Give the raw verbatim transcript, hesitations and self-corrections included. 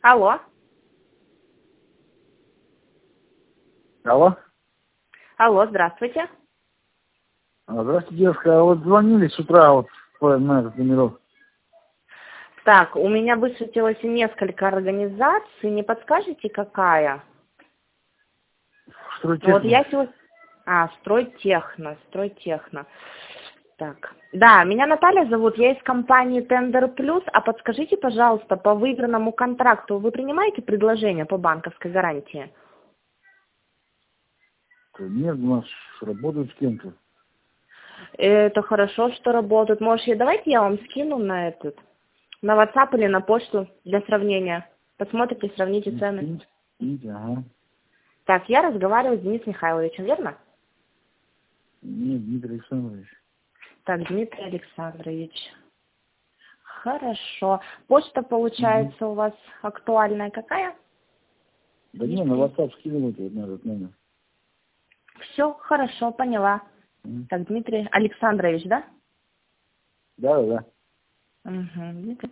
Алло. Алло. Алло, здравствуйте. А, Здравствуйте, девушка. А вот звонили с утра вот по- на этот номер. Так, у меня высветилось несколько организаций. Не подскажете, какая? Стройтехно. Вот я сегодня... А, Стройтехно, Стройтехно. Так. Да, меня Наталья зовут, я из компании Тендер Плюс. А подскажите, пожалуйста, по выигранному контракту вы принимаете предложение по банковской гарантии? Нет, у нас работают с кем-то. Это хорошо, что работают. Может, я- давайте я вам скину на этот, на WhatsApp или на почту для сравнения. Посмотрите, сравните Ну, цены. скиньте, скиньте, ага. Так, я разговариваю с Денисом Михайловичем, верно? Нет, Дмитрий Александрович. Так, Дмитрий Александрович. Хорошо. Почта, Угу. получается, у вас актуальная какая? Да не, на WhatsApp скидывайте вот на этот номер. Все, хорошо, поняла. Мгм. Так, Дмитрий Александрович, да? Да, да. Угу.